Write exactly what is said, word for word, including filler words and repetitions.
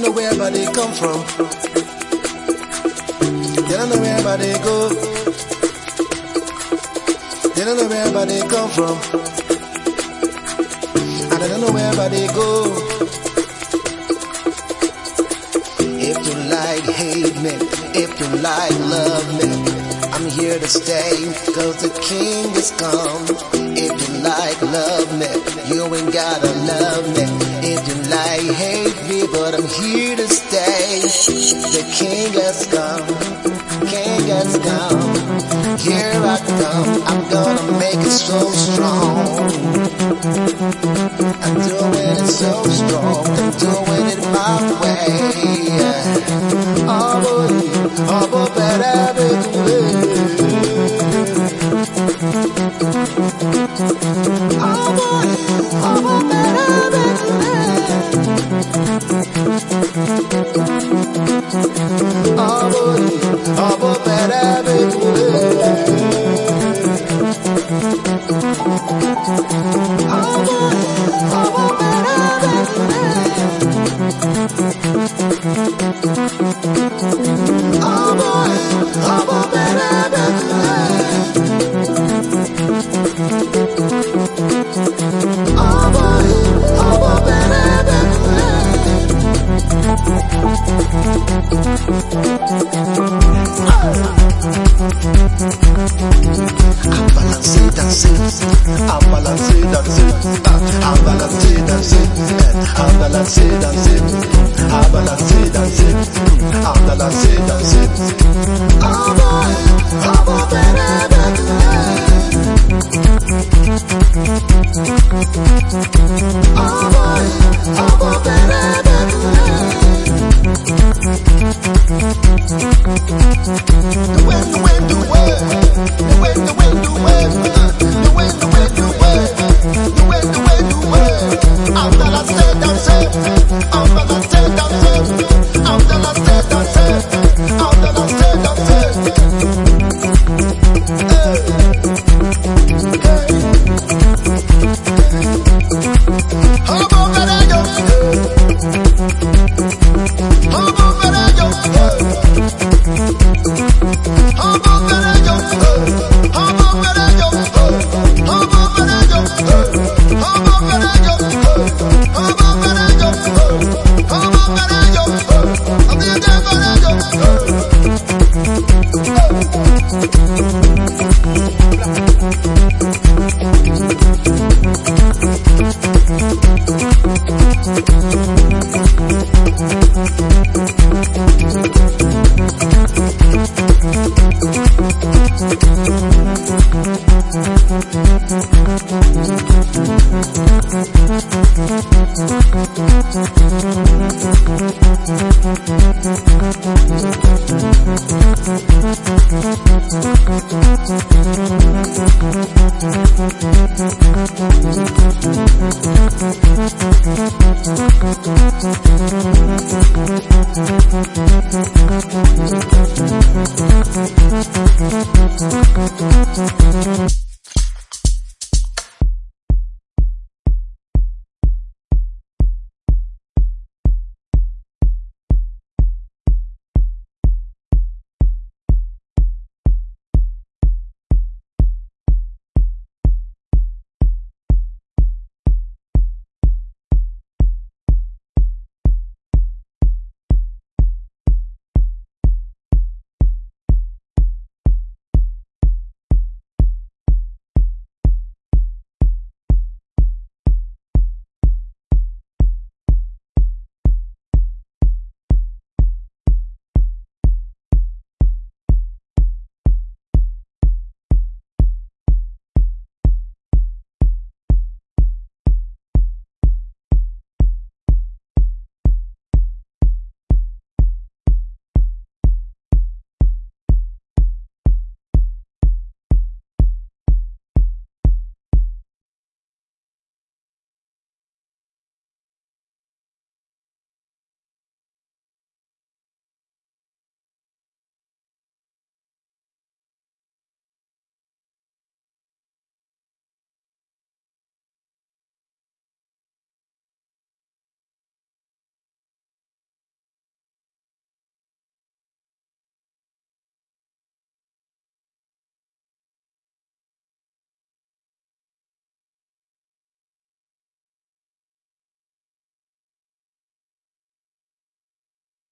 don't know where but they come from. They don't know where but they go. They don't know where but they come from. And I don't know where but they go. If you like hate me, if you like love me, I'm here to stay, cause the king is come. If you like love me, you ain't gotta love me. If you like hate me, but I'm here to stay. The king has come, king has come. Here I come, I'm gonna make it so strong. I'm doing it so strong, I'm doing it my way. Oh boy, oh boy, better be oh boy, oh boy, better be oh boy, oh boy, better be oh boy, oh boy, better be oh boy, oh boy, better be oh boy, oh boy, better be I'm balancing, dancing. I'm balancing, dancing. I'm balancing, dancing. I'm balancing, dancing. I'm balancing, dancing. I'm balancing, dancing. Oh boy, oh boy, better, better. Oh boy, oh boy, better, better. The wind, the wind, the wind. The wind, the wind, the wind. The wind, the wind, the wind. The wind, the wind, the wind. I'm balancing, dancing. I'm balancing, dancing. I'm balancing, dancing. I'm balancing, dancing. Thank you.